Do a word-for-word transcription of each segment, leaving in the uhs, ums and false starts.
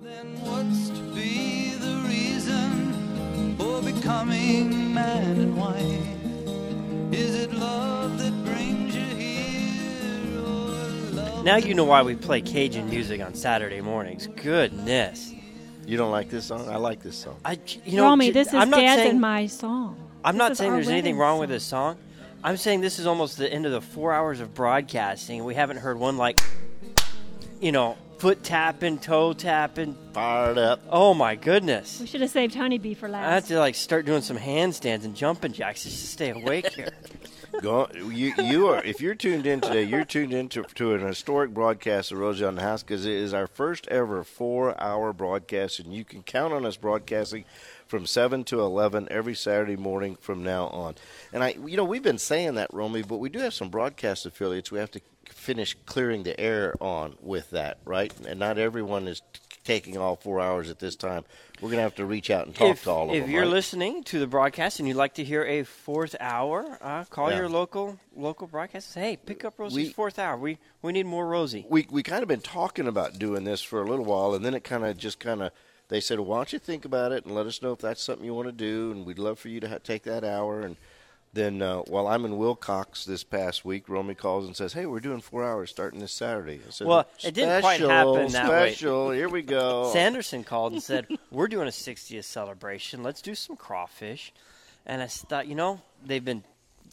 Then what's to be the reason for becoming man and wife? Is it love that brings you here, or love? Now you know why we play Cajun music on Saturday mornings. Goodness. You don't like this song? I like this song. I, you know, Romy, j- this is I'm not Dad's saying, and my song. I'm This not is saying our there's anything wedding wrong with song. this song. I'm saying this is almost the end of the four hours of broadcasting. We haven't heard one like, you know, foot tapping, toe tapping. Fired up. Oh, my goodness. We should have saved Honeybee for I have last. to, like, start doing some handstands and jumping jacks just to stay awake here. Go, you, you are. If you're tuned in today, you're tuned in to, to an historic broadcast of Rosie on the House because it is our first ever four-hour broadcast, and you can count on us broadcasting from seven to eleven every Saturday morning from now on. And I, you know, we've been saying that, Romy, but we do have some broadcast affiliates we have to finish clearing the air on with that, right? And not everyone is t- taking all four hours at this time. We're going to have to reach out and talk if, to all of if them. you're right? listening to the broadcast and you'd like to hear a fourth hour, uh, call Yeah. your local local broadcast and say, hey, pick up Rosie's We- fourth hour. We we need more Rosie. we we kind of been talking about doing this for a little while, and then it kind of just kind of they said, well, why don't you think about it and let us know if that's something you want to do, and we'd love for you to ha- take that hour. And then uh, while I'm in Wilcox this past week, Romy calls and says, hey, we're doing four hours starting this Saturday. I said, Well, it didn't quite "Special, happen that way." Special, here we go. Sanderson called and said, we're doing a sixtieth celebration. Let's do some crawfish. And I thought, you know, they've been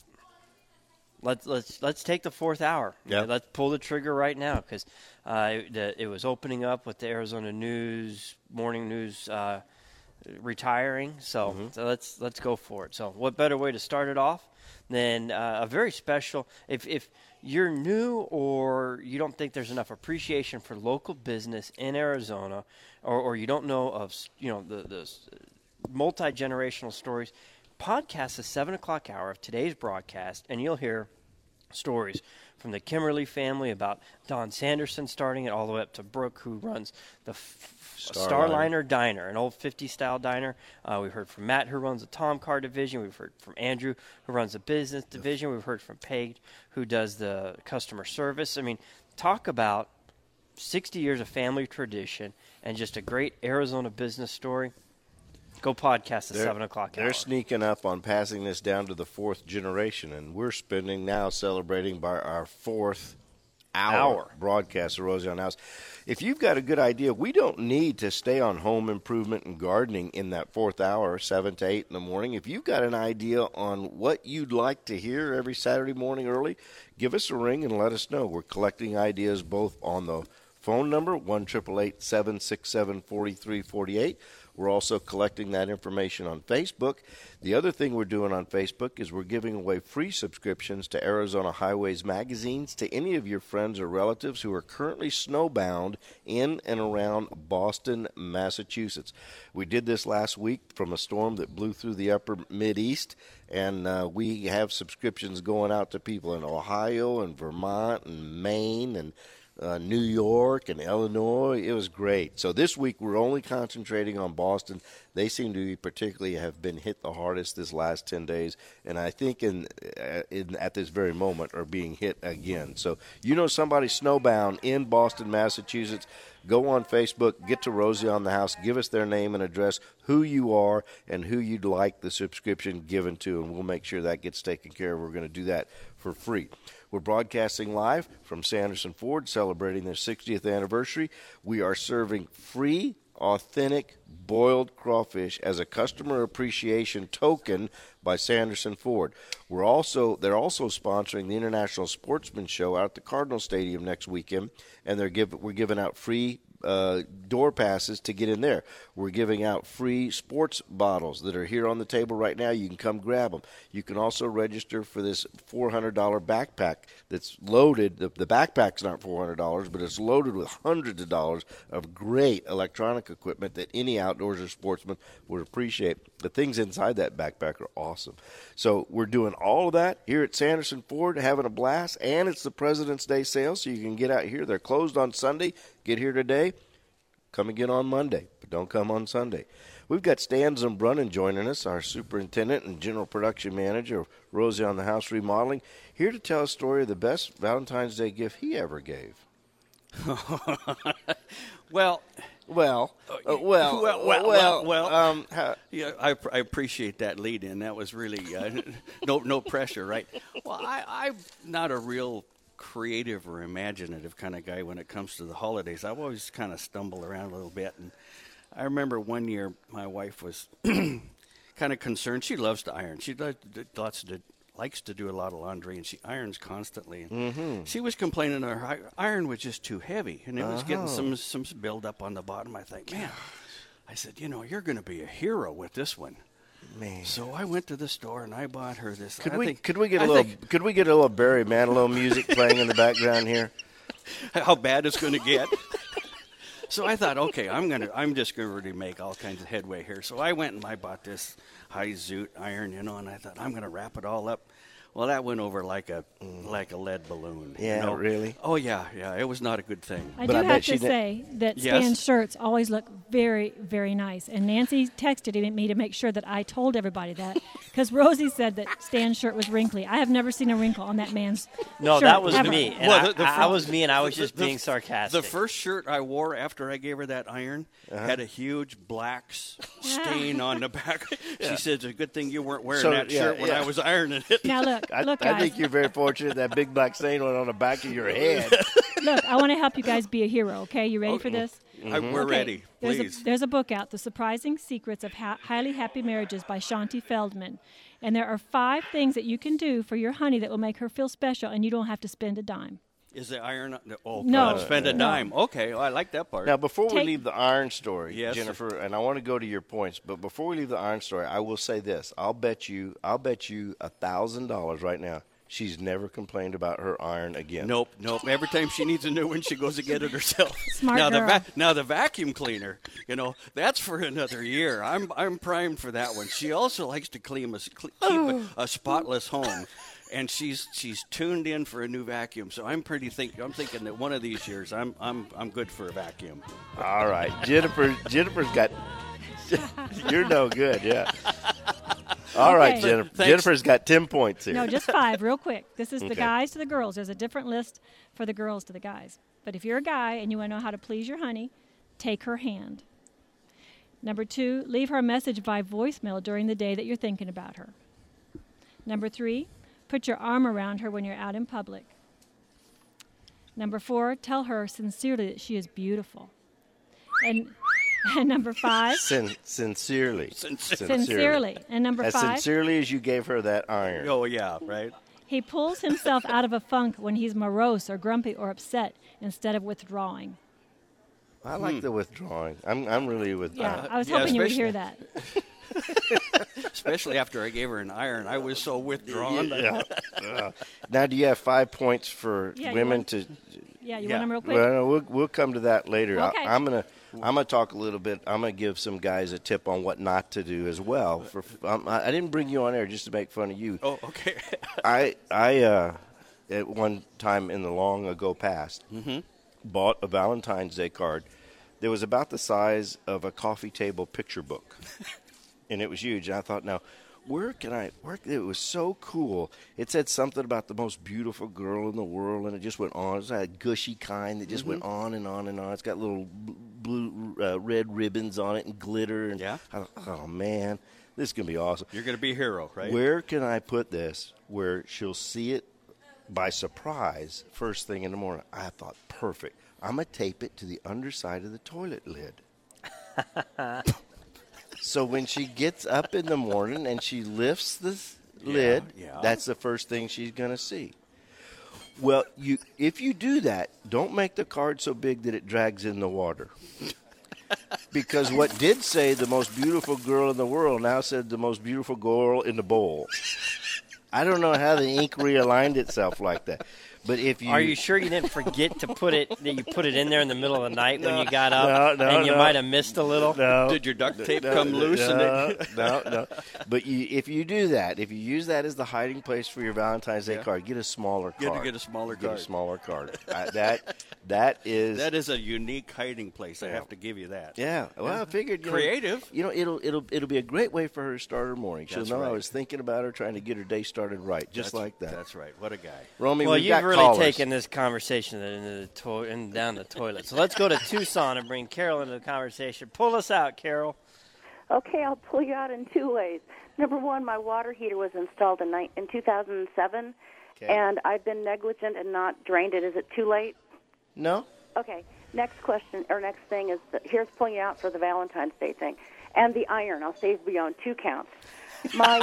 let's let's let's take the fourth hour. Yeah. Let's pull the trigger right now because uh, it, it was opening up with the Arizona News Morning News uh, retiring. So, Mm-hmm. so let's let's go for it. So, what better way to start it off than uh, a very special? If if you're new or you don't think there's enough appreciation for local business in Arizona, or, or you don't know of you know the the multi-generational stories, podcast the seven o'clock hour of today's broadcast, and you'll hear stories from the Kimberly family about Don Sanderson starting it all the way up to Brooke, who runs the f- Starliner Diner, an old fifties-style diner. Uh, we've heard from Matt, who runs the Tom Car division. We've heard from Andrew, who runs the business division. We've heard from Paige, who does the customer service. I mean, talk about sixty years of family tradition and just a great Arizona business story. Go podcast the They're- seven o'clock hour. They're sneaking up on passing this down to the fourth generation, and we're spending now celebrating by our fourth hour, Hour. broadcast of Rosie on the House. If you've got a good idea, we don't need to stay on home improvement and gardening in that fourth hour, seven to eight in the morning. If you've got an idea on what you'd like to hear every Saturday morning early, give us a ring and let us know. We're collecting ideas both on the phone number, one eight eight eight, seven six seven, four three four eight. We're also collecting that information on Facebook. The other thing we're doing on Facebook is we're giving away free subscriptions to Arizona Highways magazines to any of your friends or relatives who are currently snowbound in and around Boston, Massachusetts. We did this last week from a storm that blew through the upper Mideast, and uh, we have subscriptions going out to people in Ohio and Vermont and Maine and Uh, New York and Illinois. It was great. So this week we're only concentrating on Boston. They seem to be particularly have been hit the hardest this last ten days, and I think in, uh, in at this very moment are being hit again. So you know somebody snowbound in Boston, Massachusetts, go on Facebook, get to Rosie on the House, give us their name and address, who you are, and who you'd like the subscription given to, and we'll make sure that gets taken care of. We're going to do that for free. We're broadcasting live from Sanderson Ford, celebrating their sixtieth anniversary. We are serving free, authentic, boiled crawfish as a customer appreciation token by Sanderson Ford. We're also they're also sponsoring the International Sportsman Show out at the Cardinal Stadium next weekend, and they're give, we're giving out free uh, door passes to get in there. We're giving out free sports bottles that are here on the table right now. You can come grab them. You can also register for this four hundred dollars backpack that's loaded. The, the backpack's not four hundred dollars, but it's loaded with hundreds of dollars of great electronic equipment that any outdoorsy sportsman would appreciate. The things inside that backpack are awesome. So we're doing all of that here at Sanderson Ford, having a blast, and it's the President's Day sale, so you can get out here. They're closed on Sunday. Get here today. Come again on Monday, but don't come on Sunday. We've got Stan Zumbrunnan joining us, our superintendent and general production manager of Rosie on the House Remodeling, here to tell a story of the best Valentine's Day gift he ever gave. Well, Well, uh, well, well, well, well, well. Um, how, Yeah, I, I appreciate that lead in. That was really uh, no no pressure, right? Well, I, I'm not a real creative or imaginative kind of guy when it comes to the holidays. I've always kind of stumbled around a little bit, and I remember one year my wife was kind of concerned. She loves to iron. She does lots to likes to do a lot of laundry, and she irons constantly. And mm-hmm. she was complaining her hi- iron was just too heavy, and it was getting Uh-huh. some some build up on the bottom. I think, man, I said, you know, you're going to be a hero with this one. man. So I went to the store and I bought her this. Could I we think, could we get a I little think could we get a little Barry Manilow music playing in the background here? how bad it's going to get? So I thought, okay, I'm gonna I'm just going to really make all kinds of headway here. So I went and I bought this high zoot iron, you know, and I thought I'm going to wrap it all up. Well, that went over like a like a lead balloon. you Yeah, know? really? Oh yeah, yeah. It was not a good thing. I But do I bet have she to did- say that Yes? Stan's shirts always look very, very nice. And Nancy texted me to make sure that I told everybody that because Rosie said that Stan's shirt was wrinkly. I have never seen a wrinkle on that man's No, shirt, that was ever. me. And Well, I, the- the I, I fir- was me, and I was the- just the- being sarcastic. The first shirt I wore after I gave her that iron Uh-huh. had a huge black s- stain on the back. She said, "It's a good thing you weren't wearing So, that yeah, shirt when yeah. I was ironing it." Now look, I, look, I guys. think you're very fortunate that big black stain went on the back of your head. Look, I want to help you guys be a hero. Okay, you ready for this? I, we're Okay, ready, there's please. A, there's a book out, The Surprising Secrets of ha- Highly Happy Marriages by Shanti Feldman. And there are five things that you can do for your honey that will make her feel special, and you don't have to spend a dime. Is the iron? Oh, No. God, spend a No. dime. Okay, well, I like that part. Now, before we Take- leave the iron story, Yes, sir. Jennifer, and I want to go to your points, but before we leave the iron story, I will say this: I'll bet you, I'll bet you a thousand dollars right now. She's never complained about her iron again. Nope, nope. Every time she needs a new one, she goes to get it herself. Smart now girl. the va- now the vacuum cleaner, you know, that's for another year. I'm I'm primed for that one. She also likes to clean a, cle- keep a, a spotless home, and she's she's tuned in for a new vacuum. So I'm pretty think I'm thinking that one of these years I'm I'm I'm good for a vacuum. All right, Jennifer. Jennifer's got. You're no good. Yeah. All right, Okay. Jennifer. Thanks. Jennifer's got ten points here. No, just five, real quick. This is the Okay. guys to the girls. There's a different list for the girls to the guys. But if you're a guy and you want to know how to please your honey, take her hand. Number two, leave her a message by voicemail during the day that you're thinking about her. Number three, put your arm around her when you're out in public. Number four, tell her sincerely that she is beautiful. And, and number five, Sin- sincerely. sincerely. And number As five, sincerely as you gave her that iron. Oh yeah, right. he pulls himself out of a funk when he's morose or grumpy or upset instead of withdrawing. I like the withdrawing. I'm I'm really with Yeah, that. I was yeah, hoping you would especially- hear that. Especially after I gave her an iron, I was so withdrawn. Yeah. Uh, now, do you have five points for Yeah, you women want- to? Yeah, you Yeah. want them real quick? Well, no, we'll we'll come to that later. Okay. I, I'm gonna I'm gonna talk a little bit. I'm gonna give some guys a tip on what not to do as well. For um, I, I didn't bring you on air just to make fun of you. Oh, okay. I I uh, at one time in the long ago past Mm-hmm. bought a Valentine's Day card that was about the size of a coffee table picture book, and it was huge. And I thought, now, where can I? Where it was so cool. It said something about the most beautiful girl in the world, and it just went on. It was a gushy kind that just went on and on and on. It's got little b- blue, uh, red ribbons on it and glitter. And Yeah. I thought, oh man, this is gonna be awesome. You're going to be a hero, right? Where can I put this where she'll see it by surprise first thing in the morning? I thought, perfect. I'm going to tape it to the underside of the toilet lid. So when she gets up in the morning and she lifts the s- Yeah, lid, yeah. that's the first thing she's going to see. Well, you if you do that, don't make the card so big that it drags in the water. Because what did say the most beautiful girl in the world now said the most beautiful girl in the bowl. I don't know how the ink realigned itself like that. But if you Are you sure you didn't forget to put it, that you put it in there in the middle of the night when you got up No, no, and you no. might have missed a little? no, Did your duct tape no, come loose? No, and it, no, no. But you, if you do that, if you use that as the hiding place for your Valentine's Day Yeah. card, get a smaller Get- card. get a smaller Get card. a smaller card. I, that that is that is a unique hiding place. I Yeah. have to give you that. Yeah, well, I figured you know, Creative. you know, it'll it'll it'll be a great way for her to start her morning. She'll That's know I right. was thinking about her, trying to get her day started right, just That's- like that. That's right. What a guy. Romy, Well, we've you've got really callers. taking this conversation into the to- and down the toilet. So let's go to Tucson and bring Carol into the conversation. Pull us out, Carol. Okay, I'll pull you out in two ways. Number one, my water heater was installed in, ni- in two thousand seven, Okay. and I've been negligent and not drained it. Is it too late? No? Okay, next question, or next thing is, the, here's pulling you out for the Valentine's Day thing. And the iron, I'll save you on two counts. My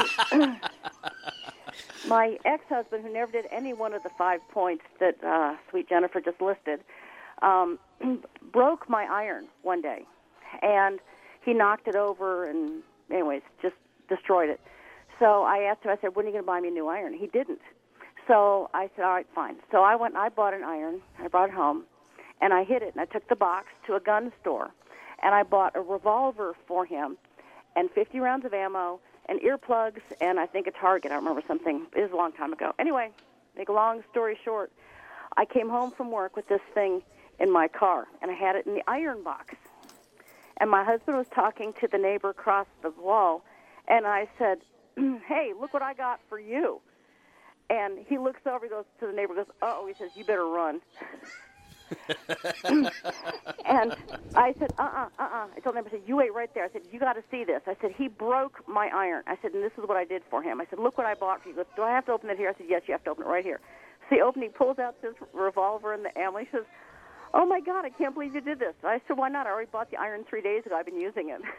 my ex-husband, who never did any one of the five points that uh, sweet Jennifer just listed, um, broke my iron one day. And he knocked it over and, anyways, just destroyed it. So I asked him, I said, when are you going to buy me a new iron? He didn't. So I said, all right, fine. So I went and I bought an iron. I brought it home, and I hid it, and I took the box to a gun store, and I bought a revolver for him and fifty rounds of ammo and earplugs and I think a target. I don't remember something. It was a long time ago. Anyway, make a long story short, I came home from work with this thing in my car, and I had it in the iron box. And my husband was talking to the neighbor across the wall, and I said, hey, look what I got for you. And he looks over, he goes to the neighbor, goes, uh-oh, he says, you better run. And I said, uh-uh, uh-uh. I told him, I said, you wait right there. I said, you got to see this. I said, he broke my iron. I said, and this is what I did for him. I said, look what I bought for you. He goes, do I have to open it here? I said, yes, you have to open it right here. So he opened, he pulls out this revolver and the ammo. He says, oh, my God, I can't believe you did this. I said, why not? I already bought the iron three days ago. I've been using it.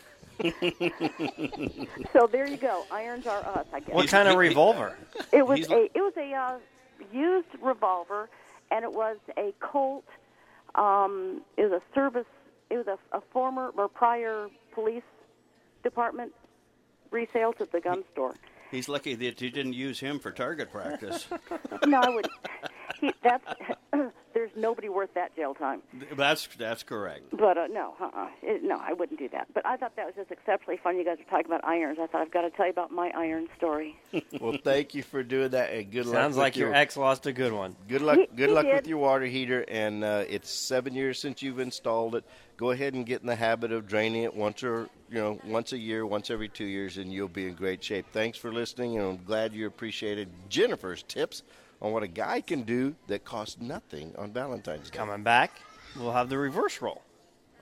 So there you go. Irons are us, I guess. What kind of revolver? It was He's- a it was a uh, used revolver, and it was a Colt. Um, it was a service. It was a, a former or prior police department resale to the gun store. He's lucky that you didn't use him for target practice. No, I would. He, that's there's nobody worth that jail time. That's that's correct. But uh, no, uh-uh. It, no, I wouldn't do that. But I thought that was just exceptionally fun. You guys are talking about irons. I thought I've got to tell you about my iron story. Well, thank you for doing that, and good luck. Sounds with like your your ex lost a good one. Good luck. He- Good he luck did. with your water heater, and uh, it's seven years since you've installed it. Go ahead and get in the habit of draining it once or you know once a year, once every two years, and you'll be in great shape. Thanks for listening, and I'm glad you appreciated Jennifer's tips on what a guy can do that costs nothing on Valentine's Day. Coming back, we'll have the reverse roll.